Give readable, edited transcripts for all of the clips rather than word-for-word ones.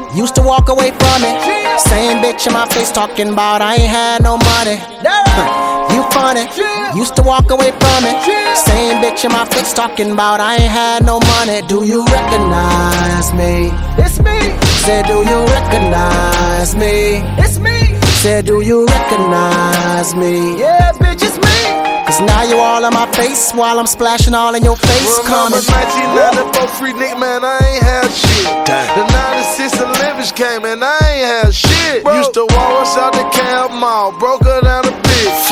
used to walk away from it. Same bitch in my face talking about I ain't had no money. You funny, used to walk away from it. Same bitch in my face talking about I ain't had no money. Do you recognize me? It's me. Said, do you recognize me? It's me. Said, do you recognize me? Yeah, bitch, it's me. Cause now you all in my face while I'm splashing all in your face. Remember 1994 free nigga, man, I ain't had shit. The 96 Olympics came and I ain't had shit. Used to walk us out the Camp Mall, broke her down a bitch.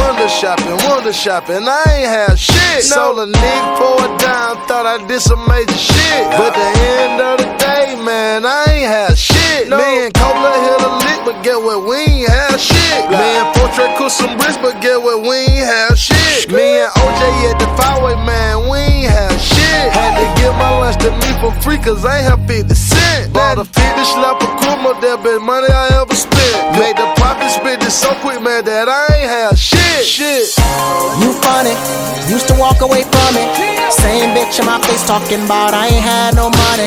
Wonder shopping, I ain't had shit. Sold a nigga for a dime, thought I did some major shit. But the end of the day, man, I ain't had shit. Me and Cola hit a lick, but get what, we ain't had shit. Me and Fortray cooked some bricks, but get what, we ain't had shit. Me and OJ at the Fireway, man, we ain't had shit. Had to give my lunch to me for free, cause I ain't have 50 cents. Bought a 50 slap of Kuma, that best money I ever spent. Made the profit spit it so quick, man, that I ain't had shit. You funny, used to walk away from it. Same bitch in my face talking about I ain't had no money.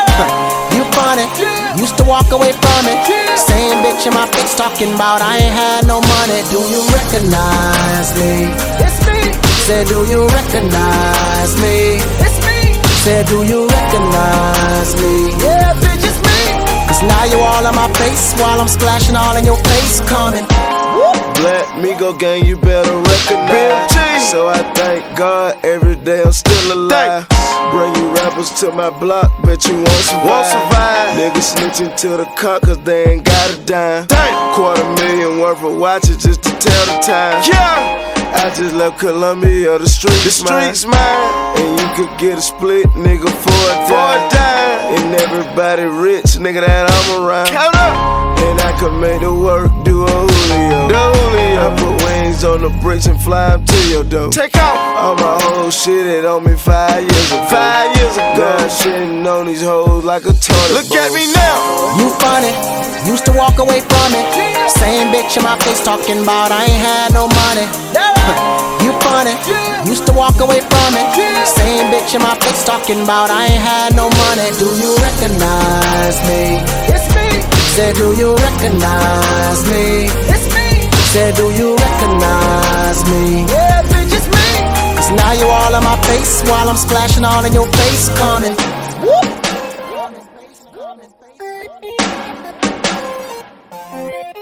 You funny, used to walk away from it. Same bitch in my face talking about I ain't had no money. Do you recognize me? It's me. Said, do you recognize me? It's me. Said, do you recognize me? Yeah, bitch, it's me. Cause now you all in my face while I'm splashing all in your face. Coming. Black Migo gang, you better recognize. So I thank God every day I'm still alive. Bring you rappers to my block, bet you won't survive. Niggas snitching to the cop cause they ain't got a dime. $250,000 worth of watches just to tell the time. I just left Columbia, the streets mine. And you could get a split, nigga, for a dime. And everybody rich, nigga, that I'm around. Count up. And I could make the work do a Julio. I put wings on the bricks and fly them to your door. Take off. All my whole shit, it on me 5 years ago. Now I'm shitting on these hoes like a toilet. Look at me now. You funny, used to walk away from it. Same bitch in my face talking about I ain't had no money. You funny, used to walk away from it. Same bitch in my face talking about I ain't had no money. Do you recognize me? It's me. Said, do you recognize me? It's me. Said, do you recognize me? Yeah, bitch, it's me. Cause now you all in my face while I'm splashing all in your face. Coming. Woo!